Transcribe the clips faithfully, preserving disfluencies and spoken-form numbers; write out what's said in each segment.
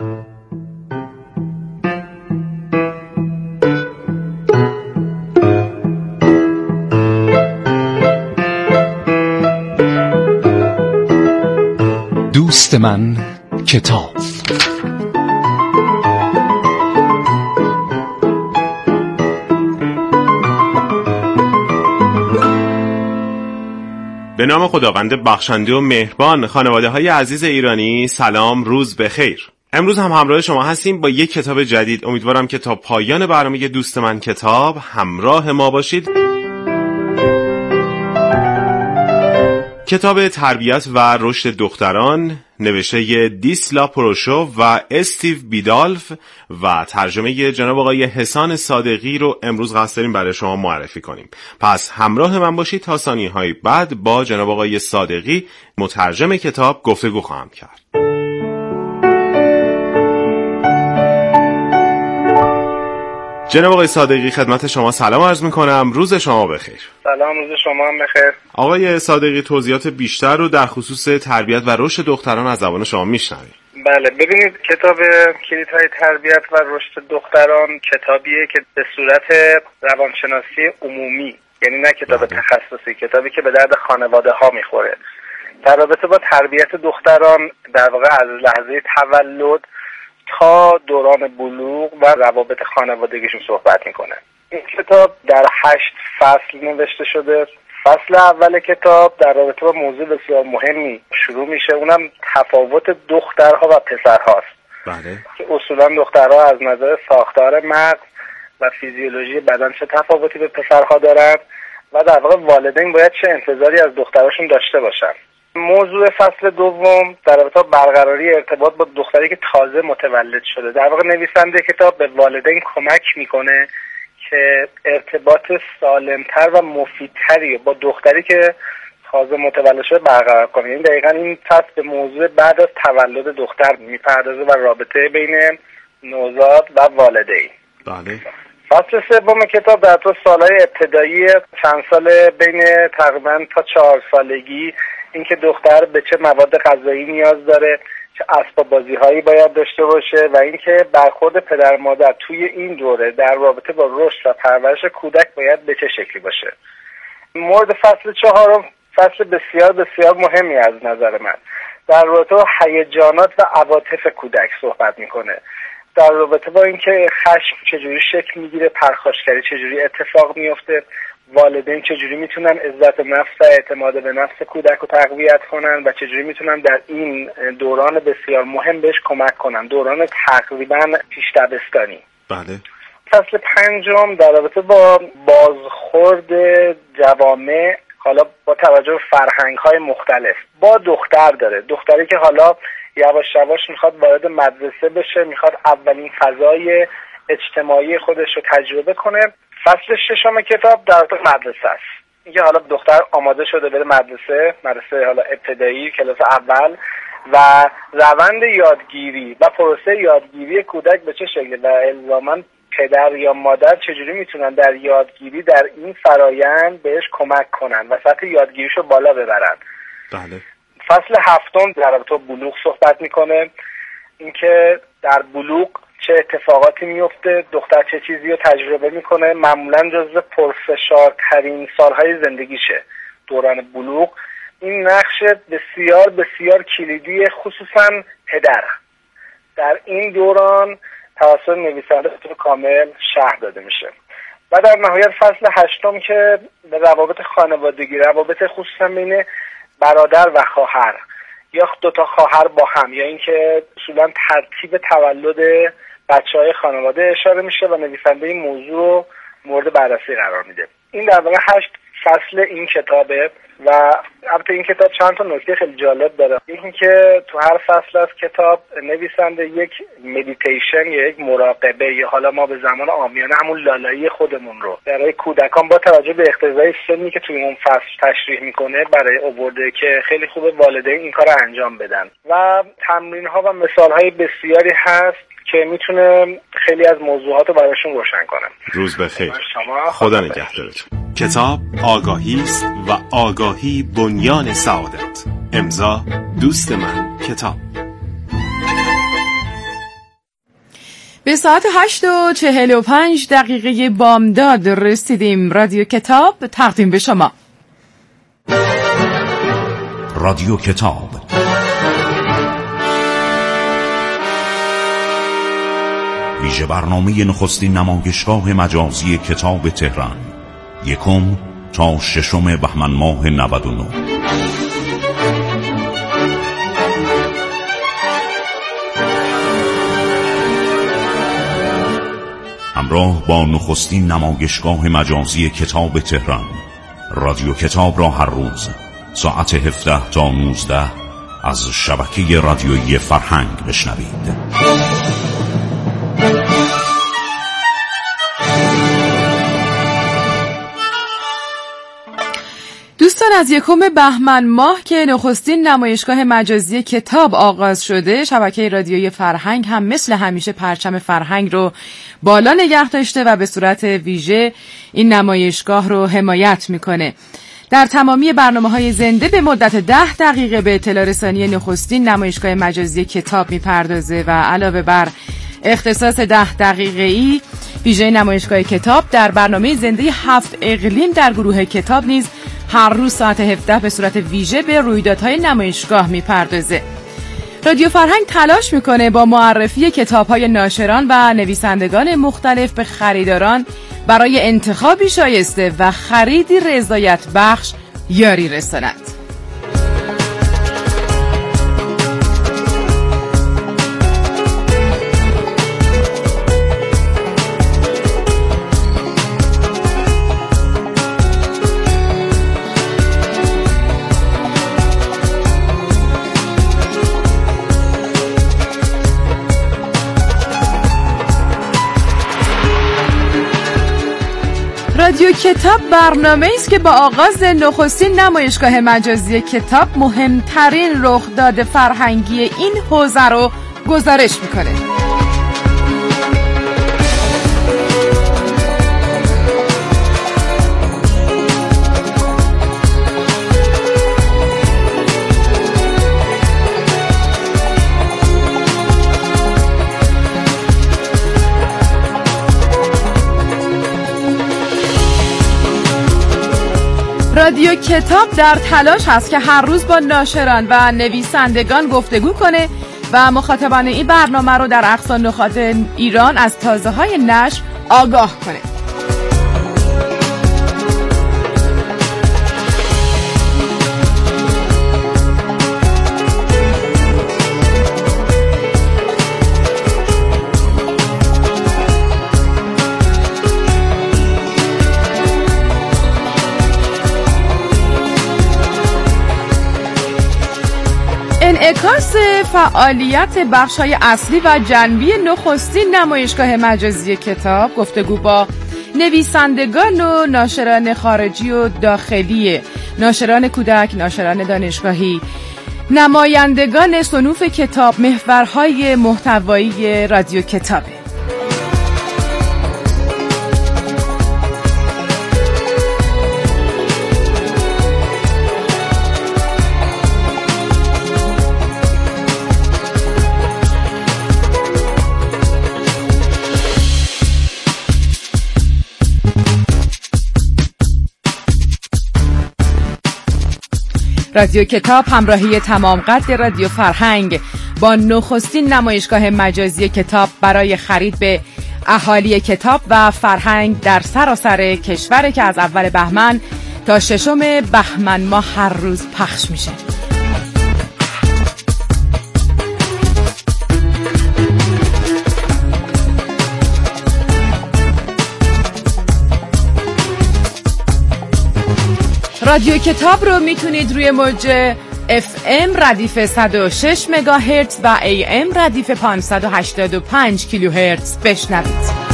دوست من کتاب. به نام خداوند بخشنده و مهربان. خانواده های عزیز ایرانی، سلام، روز بخیر. امروز هم همراه شما هستیم با یک کتاب جدید. امیدوارم که تا پایان برنامه دوست من کتاب همراه ما باشید. کتاب تربیت و رشد دختران، نوشته دیسلا پروشو و استیو بیدالف و ترجمه جناب آقای حسان صادقی رو امروز قصد داریم برای شما معرفی کنیم. پس همراه من باشید تا ثانیه‌های بعد با جناب آقای صادقی مترجم کتاب گفتگو خواهم کرد. جناب آقای صادقی، خدمت شما سلام عرض میکنم. روز شما بخیر. سلام، روز شما هم بخیر. آقای صادقی، توضیحات بیشتر رو در خصوص تربیت و رشد دختران از زبان شما میشنویم. بله، ببینید کتاب کلیدهای تربیت و رشد دختران کتابیه که به صورت روانشناسی عمومی، یعنی نه کتاب بله. تخصصی، کتابی که به درد خانواده ها میخوره. در رابطه با تربیت دختران در واقع از لحظه تولد تا دوران بلوغ و روابط خانوادگیشون صحبت میکنه. این کتاب در هشت فصل نوشته شده. فصل اول کتاب در رابطه با موضوع بسیار مهمی شروع میشه، اونم تفاوت دخترها و پسرهاست. بله. که اصولا دخترها از نظر ساختار مغز و فیزیولوژی بدن چه تفاوتی به پسرها دارن و در واقع والدین باید چه انتظاری از دختراشون داشته باشن. موضوع فصل دوم در رابطه با برقراری ارتباط با دختری که تازه متولد شده. در واقع نویسنده کتاب به والدین کمک میکنه که ارتباط سالمتر و مفیدتری با دختری که تازه متولد شده برقرار کنه. این دقیقاً این فصل به موضوع بعد از تولد دختر میپردازه و رابطه بین نوزاد و والدین. بله. فصل سوم کتاب در تو سالهای ابتدایی چند سال بین تقریباً تا چهار سالگی، اینکه دختر به چه مواد غذایی نیاز داره، چه اسباب بازی هایی باید داشته باشه و اینکه برخورد پدر مادر توی این دوره در رابطه با رشد و پرورش کودک باید به چه شکلی باشه. مورد فصل چهارم فصل بسیار بسیار مهمی از نظر من، در رابطه با هیجانات و عواطف کودک صحبت میکنه. در رابطه با اینکه خشم چجوری شکل میگیره، پرخاشگری چجوری اتفاق میفته، والدین چجوری میتونن عزت نفس و اعتماد به نفس کودک رو تقویت کنن و چجوری میتونن در این دوران بسیار مهم بهش کمک کنن، دوران تقریبا پیش دبستانی. بله. فصل پنجم در رابطه با بازخورد جوامع، حالا با توجه به فرهنگ‌های مختلف، با دختر داره. دختری که حالا یواش یواش میخواد وارد مدرسه بشه، میخواد اولین فضای اجتماعی خودش رو تجربه کنه. فصل ششم کتاب در رابطه مدرسه است. اینکه حالا دختر آماده شده بره مدرسه، مدرسه حالا ابتدایی، کلاس اول، و روند یادگیری و پروسه یادگیری کودک به چه شکلی و الزاماً پدر یا مادر چجوری میتونن در یادگیری در این فرایند بهش کمک کنن و سطح یادگیریشو بالا ببرن. بله. فصل هفتم در رابطه با بلوغ صحبت میکنه، اینکه در بلوغ چه اتفاقاتی میفته، دختر چه چیزی رو تجربه میکنه. معمولا جزو پرفشارترین سالهای زندگیشه دوران بلوغ. این نقش بسیار بسیار کلیدی خصوصا پدر در این دوران توسط نویسنده به طور کامل شرح داده میشه. و در نهایت فصل هشتم که به روابط خانوادگی، روابط خصوصا بین برادر و خواهر یا دو تا خواهر با هم، یا اینکه اصولا ترتیب تولد بچه‌های خانواده اشاره میشه و نویسنده این موضوع رو مورد بررسی قرار میده. این در واقع هشت فصل این کتابه و البته این کتاب چند تا نکته خیلی جالب داره. یکی که تو هر فصل از کتاب نویسنده یک مدیتیشن یا یک مراقبه، یا حالا ما به زمان عامیانه همون لالایی خودمون رو برای کودکان با توجه به اقتضای سنی که توی اون فصل تشریح میکنه برای آورده که خیلی خوبه والدین این کار رو انجام بدن. و تمرین‌ها و مثال‌های بسیاری هست که میتونه خیلی از موضوعات رو براشون روشن کنه. روز بخیر. خدا نگهدارتون. کتاب آگاهی است و آگاهی بنیان سعادت. امضا دوست من کتاب. به ساعت هشت و چهل و پنج دقیقه بامداد رسیدیم. رادیو کتاب تقدیم به شما. رادیو کتاب ویژه برنامه نخستین نمایشگاه مجازی کتاب تهران، یکم تا ششم بهمن ماه نود و نه. همراه با نخستین نمایشگاه مجازی کتاب تهران، رادیو کتاب را هر روز ساعت هفده تا نوزده از شبکه رادیویی فرهنگ بشنوید. دوستان، از یکم بهمن ماه که نخستین نمایشگاه مجازی کتاب آغاز شده، شبکه رادیویی فرهنگ هم مثل همیشه پرچم فرهنگ رو بالا نگه داشته و به صورت ویژه این نمایشگاه رو حمایت میکنه. در تمامی برنامه‌های زنده به مدت ده دقیقه به اطلاع رسانی نخستین نمایشگاه مجازی کتاب میپردازه و علاوه بر اختصاص ده دقیقه‌ای ویژه نمایشگاه کتاب، در برنامه زنده هفت اقلیم در گروه کتاب نیز هر روز ساعت هفده به صورت ویژه به رویدادهای نمایشگاه میپردازه. رادیو فرهنگ تلاش میکنه با معرفی کتاب‌های ناشران و نویسندگان مختلف به خریداران برای انتخابی شایسته و خریدی رضایت بخش یاری رساند. رادیو کتاب برنامه است که با آغاز نخستین نمایشگاه مجازی کتاب مهمترین رخداد فرهنگی این حوزه رو گزارش میکنه. رادیو کتاب در تلاش هست که هر روز با ناشران و نویسندگان گفتگو کنه و مخاطبان این برنامه رو در اقصا نقاط ایران از تازه‌های نشر آگاه کنه. انعکاس فعالیت بخش‌های اصلی و جنبی نخستین نمایشگاه مجازی کتاب، گفتگو با نویسندگان و ناشران خارجی و داخلی، ناشران کودک، ناشران دانشگاهی، نمایندگان صنوف کتاب، محورهای محتوایی رادیو کتابه. رادیو کتاب همراهی تمام قد رادیو فرهنگ با نخستین نمایشگاه مجازی کتاب برای خرید به اهالی کتاب و فرهنگ در سراسر کشور که از اول بهمن تا ششم بهمن ماه هر روز پخش میشه. رادیو کتاب رو میتونید روی موج اف ام ردیف صد و شش مگاهرتز و ای ام ردیف پانصد و هشتاد و پنج کیلوهرتز بشنوید.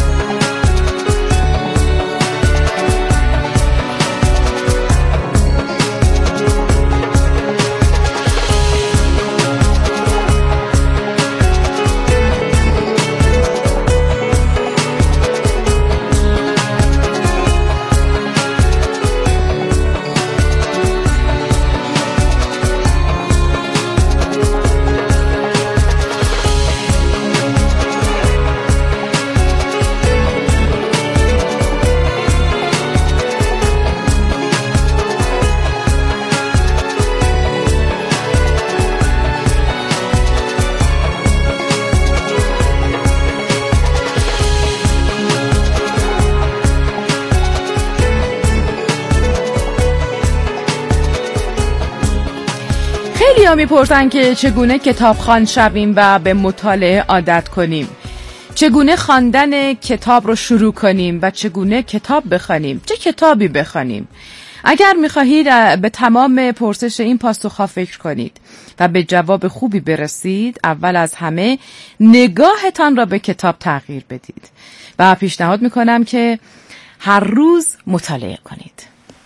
ها میپرسن که چگونه کتابخوان شویم و به مطالعه عادت کنیم، چگونه خواندن کتاب رو شروع کنیم و چگونه کتاب بخوانیم، چه کتابی بخوانیم. اگر میخواهید به تمام پرسش این پاسخ‌ها فکر کنید و به جواب خوبی برسید، اول از همه نگاهتان را به کتاب تغییر بدید و پیشنهاد میکنم که هر روز مطالعه کنید.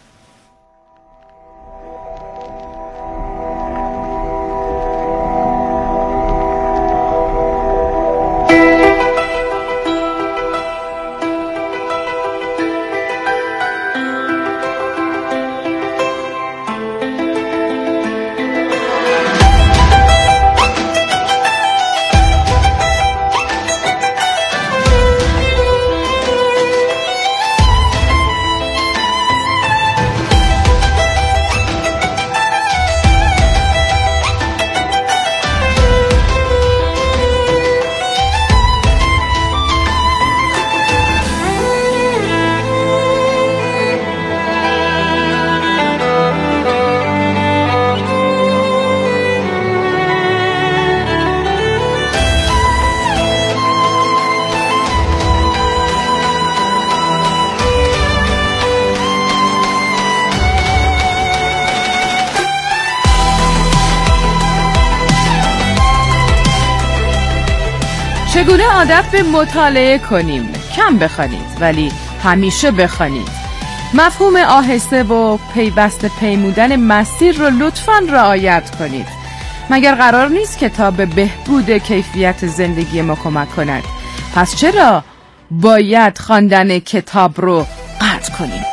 چگونه عادت به مطالعه کنیم؟ کم بخوانید ولی همیشه بخوانید. مفهوم آهسته و پیوسته پیمودن مسیر رو لطفاً رعایت کنید. مگر قرار نیست کتاب به بهبود کیفیت زندگی ما کمک کند؟ پس چرا باید خواندن کتاب رو قطع کنیم؟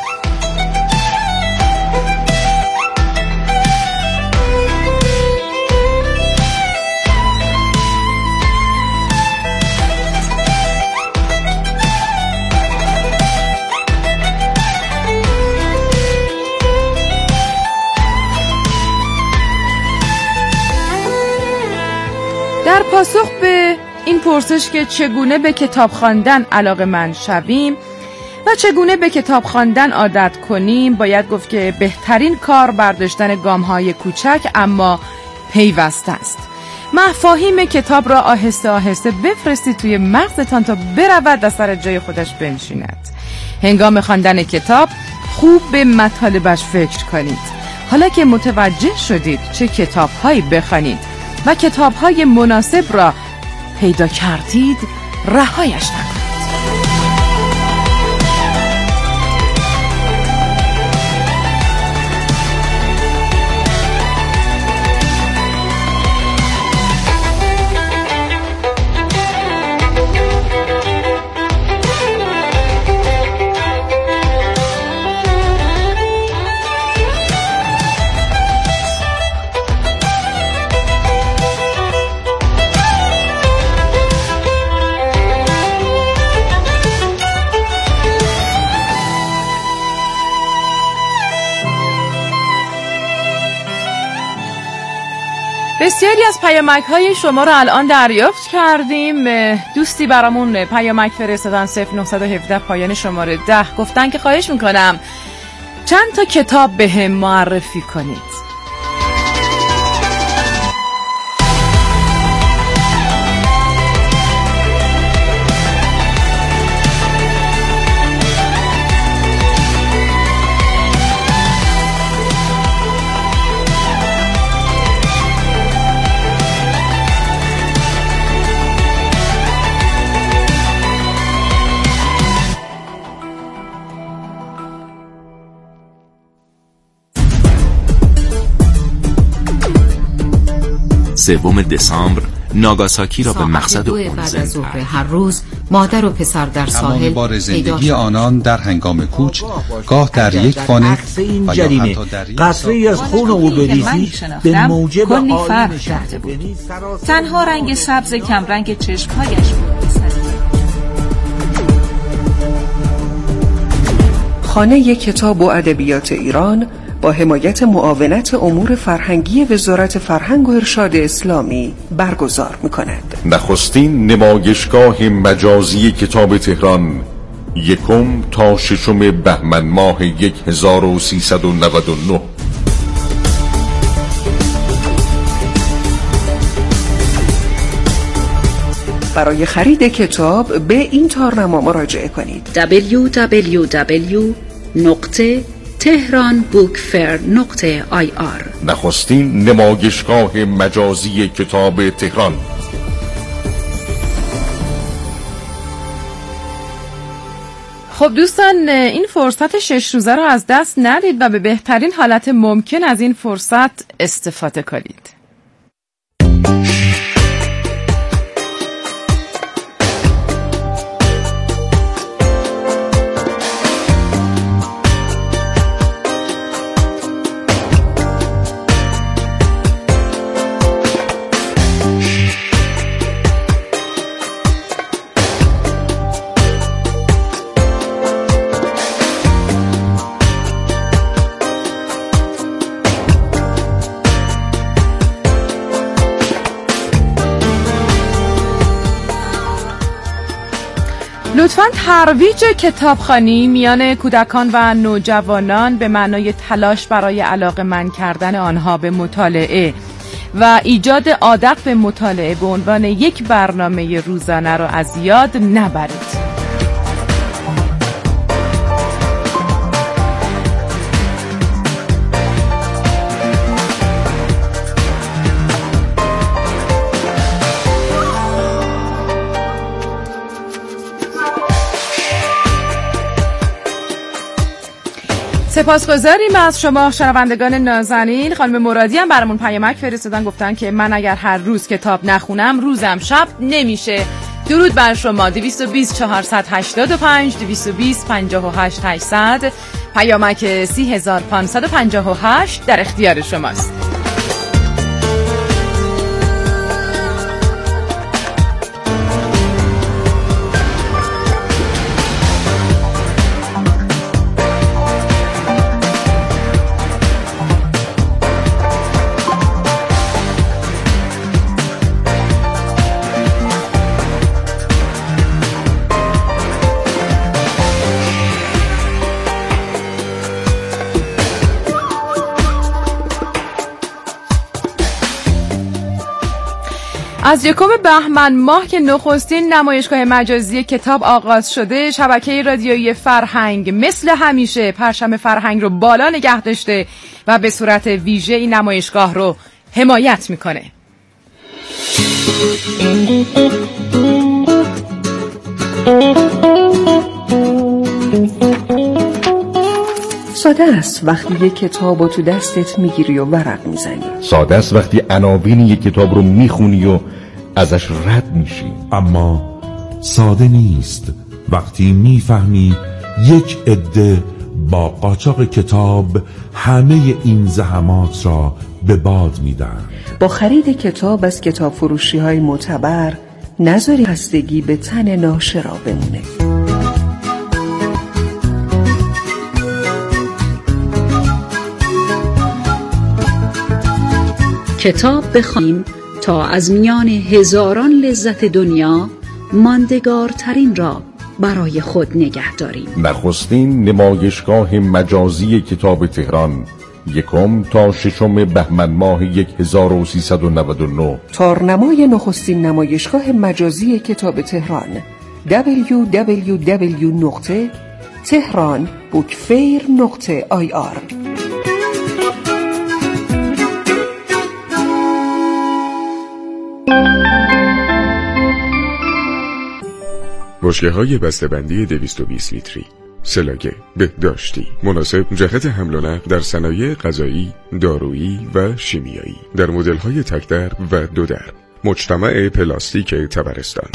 در پاسخ به این پرسش که چگونه به کتاب خواندن علاقه‌مند شویم و چگونه به کتاب خواندن عادت کنیم، باید گفت که بهترین کار برداشتن گام‌های کوچک اما پیوسته است. مفاهیم کتاب را آهسته آهسته بفرستید توی مغزتان تا برود و سر جای خودش بنشیند. هنگام خواندن کتاب خوب به مطالبش فکر کنید. حالا که متوجه شدید چه کتاب‌هایی بخوانید و کتاب‌های مناسب را پیدا کردید، رهایش نکنید. بسیاری از پیامک های شما رو الان دریافت کردیم. دوستی برامون پیامک فرستادن صفر نه یک هفت پایان شماره ده، گفتن که خواهش میکنم چند تا کتاب به هم معرفی کنید. سوم دسامبر ناگاساکی را به مقصد اون زند. هر روز مادر و پسر در ساحل بار زندگی آنان در هنگام کوچ، گاه در یک خانه و یا حتی در یک قطره‌ای از خون او بریزی به موجب کلی فرق کرده بود. تنها رنگ سبز کم رنگ چشمهایش بود. خانه کتاب و ادبیات ایران با حمایت معاونت امور فرهنگی وزارت فرهنگ و ارشاد اسلامی برگزار می‌کند. نخستین نمایشگاه مجازی کتاب تهران، یکم تا ششم بهمن ماه هزار و سیصد و نود و نه. برای خرید کتاب به این تارنما مراجعه کنید: دبلیو دبلیو دبلیو نقطه تهران بوک فیر نقطه آی آر. نخستین نمایشگاه مجازی کتاب تهران. خب دوستان، این فرصت شش روزه رو از دست ندید و به بهترین حالت ممکن از این فرصت استفاده کنید. لطفاً ترویج کتابخوانی میان کودکان و نوجوانان به معنای تلاش برای علاقه‌مند کردن آنها به مطالعه و ایجاد عادت به مطالعه به عنوان یک برنامه روزانه را از یاد نبرید. سپاسگزاریم از شما شنوندگان نازنین. خانم مرادی هم برامون پیامک فرستادن، گفتن که من اگر هر روز کتاب نخونم روزم شب نمیشه. درود بر شما. دویست و بیست چهارصد و هشتاد و پنج دویست و بیست پنجاه و هشت هشتصد پیامک سی هزار و پانصد و پنجاه و هشت در اختیار شماست. از یکم بهمن ماه که نخستین نمایشگاه مجازی کتاب آغاز شده، شبکه رادیویی فرهنگ مثل همیشه پرچم فرهنگ رو بالا نگه داشته و به صورت ویژه این نمایشگاه رو حمایت میکنه. ساده است وقتی یک کتاب رو تو دستت میگیری و ورق میزنی. ساده است وقتی عناوین یک کتاب رو میخونی و ازش رد میشی. اما ساده نیست وقتی میفهمی یک عده با قاچاق کتاب همه این زحمات را به باد میدن. با خرید کتاب از کتاب فروشی های معتبر نذاری خستگی به تن ناشرا بمونه. کتاب بخوانیم تا از میان هزاران لذت دنیا ماندگارترین را برای خود نگه داریم. نخستین نمایشگاه مجازی کتاب تهران، یکم تا ششم بهمن ماه هزار و سیصد و نود و نه. تارنمای نخستین نمایشگاه مجازی کتاب تهران دبلیو دبلیو دبلیو نقطه تهران بوک فیر نقطه آی آر. بشکه‌های بسته‌بندی دویست و بیست لیتری، سلاگه، بهداشتی، مناسب جهت حمل و نقل در صنایع غذایی، دارویی و شیمیایی، در مدل‌های تک در و دو در، مجتمع پلاستیک تبرستان.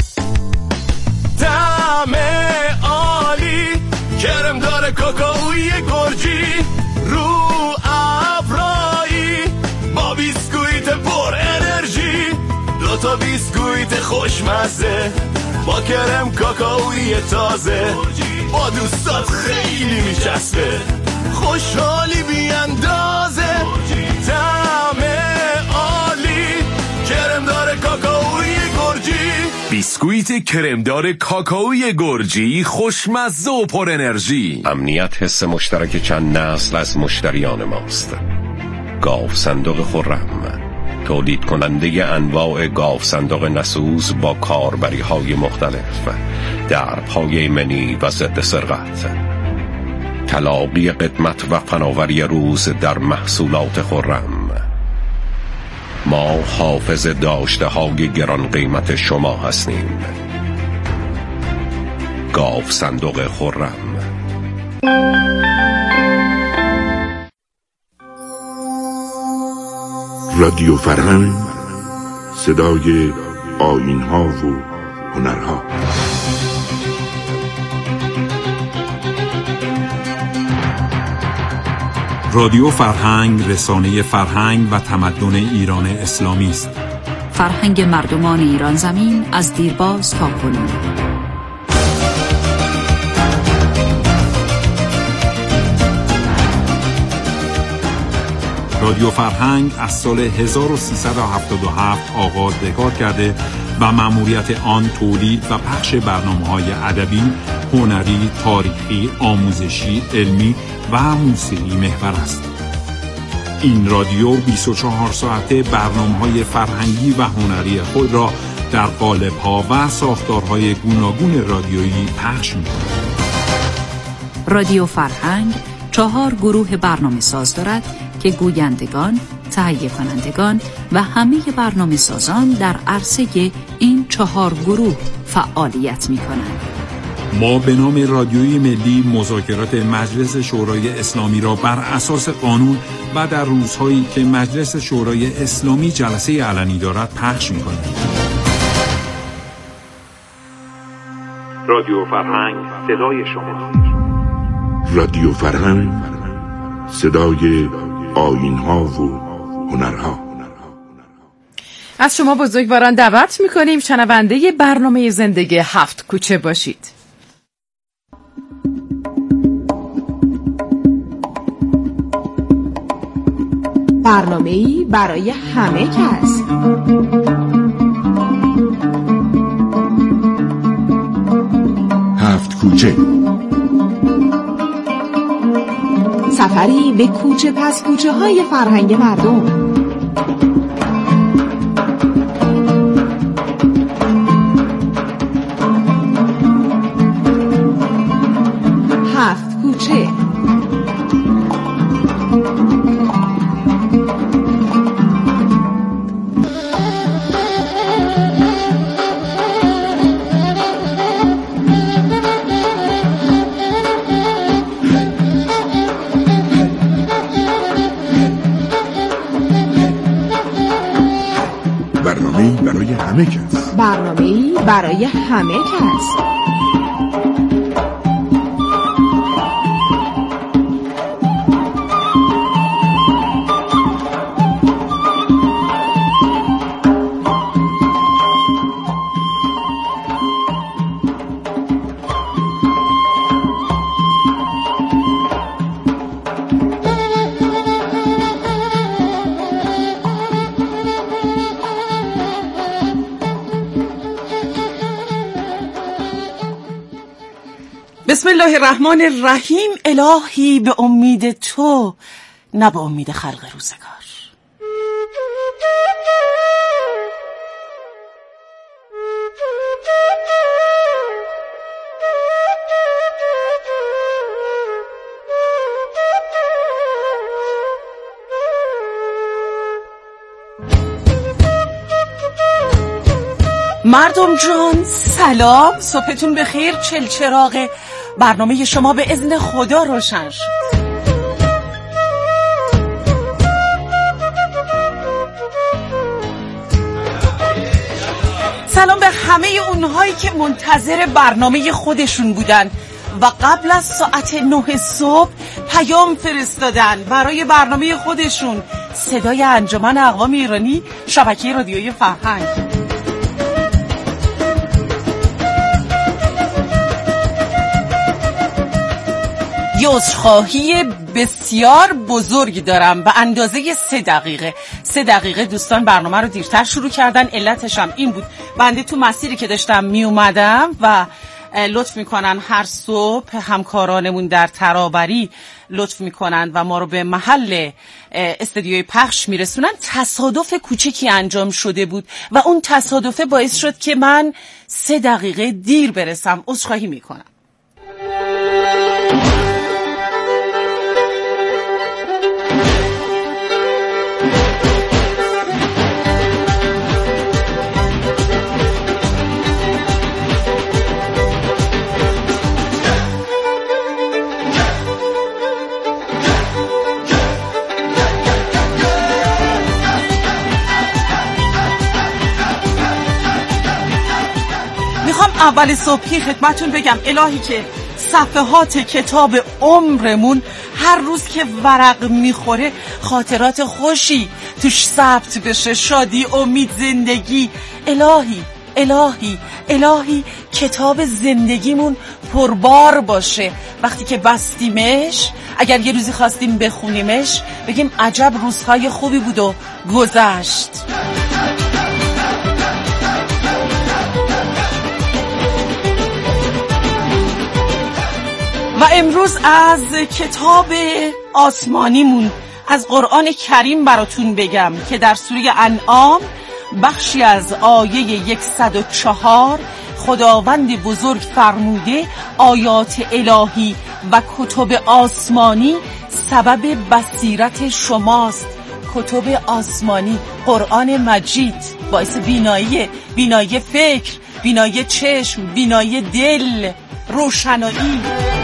طعم عالی، کرم داره کاکائوی گرجی، رو ابرایی، با بیسکویت پر انرژی، دو تا بیسکویت خوشمزه، با کرم کاکائوی تازه، با دوستات خیلی میچسبه، خوشحالی بی اندازه، طعم عالی، کرمدار کاکائوی گرجی. بیسکویت کرمدار کاکائوی گرجی خوشمزه و پر انرژی. امنیت حس مشترک چند نسل از مشتریان ماست. گاو صندوق خرم، تولید کننده انواع گاو صندوق نسوز با کاربری های مختلف، درپای ایمنی و ضد سرقت. تلاقی قدمت و فناوری روز در محصولات خرم. ما حافظ داشته های گران قیمت شما هستیم. گاو صندوق خرم. رادیو فرهنگ، صدای آیین‌ها و هنرها. رادیو فرهنگ رسانه فرهنگ و تمدن ایران اسلامی است. فرهنگ مردمان ایران زمین از دیرباز تا کنون. رادیو فرهنگ از سال هزار و سیصد و هفتاد و هفت آغاز به کار کرده و مأموریت آن تولید و پخش برنامه‌های ادبی، هنری، تاریخی، آموزشی، علمی و موسیقی محور است. این رادیو بیست و چهار ساعته برنامه‌های فرهنگی و هنری خود را در قالب‌ها و ساختارهای گوناگون رادیویی پخش می‌کند. رادیو فرهنگ چهار گروه برنامه ساز دارد که گویندگان، تهیه کنندگان و همه برنامه سازان در عرصه این چهار گروه فعالیت می کنند. ما به نام رادیوی ملی مذاکرات مجلس شورای اسلامی را بر اساس قانون و در روزهایی که مجلس شورای اسلامی جلسه علنی دارد پخش می کنیم. رادیو فرهنگ، صدای شما. رادیو فرهنگ، صدای آیین‌ها و هنرها. از شما بزرگواران دعوت می‌کنیم شنونده برنامه زندگی هفت کوچه باشید. برنامه‌ای برای همه کس. هفت کوچه. سفری به کوچه پس کوچه های فرهنگ مردم. هفت کوچه. برای همه کس. برنامه‌ای برای همه کس. بسم الله الرحمن الرحیم. الهی به امید تو، نه به امید خلق روزگار. مردم جان سلام، صبحتون بخیر. چلچراغ برنامه شما به اذن خدا روشن شد. سلام به همه اونهایی که منتظر برنامه خودشون بودن و قبل از ساعت نه صبح پیام فرستادن برای برنامه خودشون. صدای انجمن اقوام ایرانی، شبکه رادیویی فرهنگ. یه عذرخواهی بسیار بزرگی دارم به اندازه سه دقیقه سه دقیقه دوستان برنامه رو دیرتر شروع کردن. علتش هم این بود بنده تو مسیری که داشتم می اومدم و لطف میکنن هر صبح همکارانمون در ترابری لطف میکنن و ما رو به محل استدیوی پخش میرسونن، تصادف کوچکی انجام شده بود و اون تصادفه باعث شد که من سه دقیقه دیر برسم. عذرخواهی میکنم. اول صبحی خدمتون بگم الهی که صفحات کتاب عمرمون هر روز که ورق میخوره خاطرات خوشی توش ثبت بشه، شادی، امید، زندگی. الهی الهی الهی کتاب زندگیمون پربار باشه. وقتی که بستیمش، اگر یه روزی خواستیم بخونیمش بگیم عجب روزهای خوبی بود و گذشت. و امروز از کتاب آسمانیمون از قرآن کریم براتون بگم که در سوره انعام بخشی از آیه صد و چهار خداوند بزرگ فرموده آیات الهی و کتب آسمانی سبب بصیرت شماست. کتب آسمانی، قرآن مجید باعث بینایی، بینایی فکر، بینایی چشم، بینایی دل، روشنایی.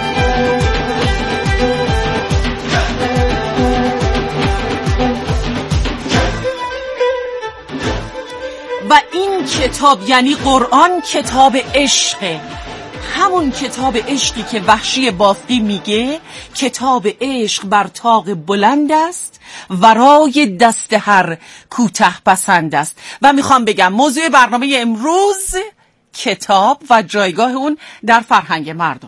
و این کتاب یعنی قرآن کتاب عشقه، همون کتاب عشقی که وحشی بافقی میگه کتاب عشق بر طاق بلند است ورای دست هر کوته پسند است. و میخوام بگم موضوع برنامه امروز کتاب و جایگاه اون در فرهنگ مردمه.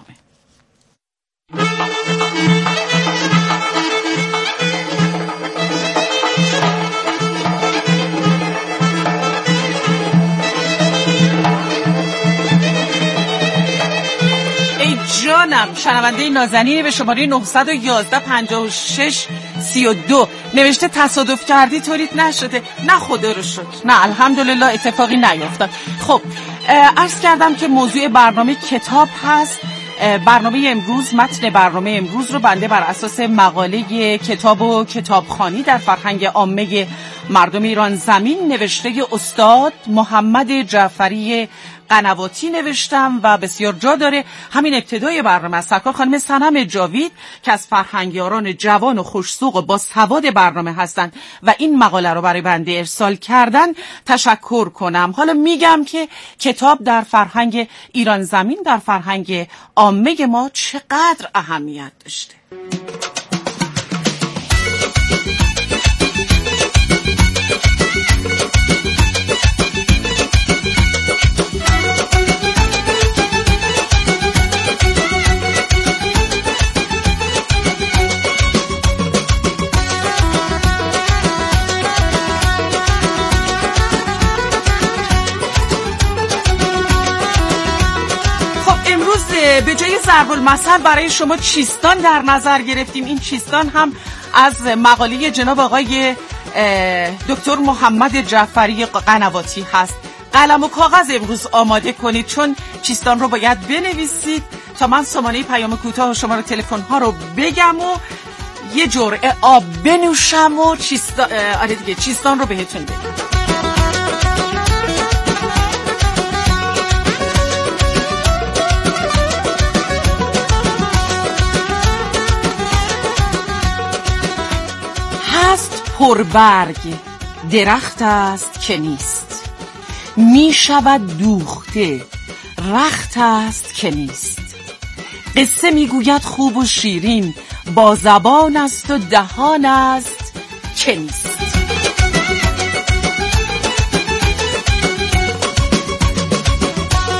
جانم شنونده نازنین به شماره نه یک یک پنجاه و شش سی و دو نوشته تصادف کردی طوریت نشده. نه خدا رو شکر، نه الحمدلله اتفاقی نیفتاد. خب عرض کردم که موضوع برنامه کتاب هست. برنامه امروز، متن برنامه امروز رو بنده بر اساس مقاله کتاب و کتابخوانی در فرهنگ عامه مردم ایران زمین نوشته استاد محمد جعفری قنواتی نوشتم و بسیار جا داره. همین ابتدای برنامه از سرکار خانم صنم جاوید که از فرهنگیاران جوان و خوش‌ذوق و با سواد برنامه هستند و این مقاله رو برای بنده ارسال کردن تشکر کنم. حالا میگم که کتاب در فرهنگ ایران زمین، در فرهنگ عامه ما چقدر اهمیت داشته. به جای ضرب المثل برای شما چیستان در نظر گرفتیم. این چیستان هم از مقاله جناب آقای دکتر محمد جعفری قنواتی هست. قلم و کاغذ امروز آماده کنید چون چیستان رو باید بنویسید تا من سامانه پیام کوتاه و شماره تلفن ها رو بگم و یه جرعه آب بنوشم و چیستان, آره دیگه چیستان رو بهتون بگم. هست پربرگ درخت است که نیست، می شود دوخته رخت است که نیست. قصه می گوید خوب و شیرین، با زبان است و دهان است که نیست.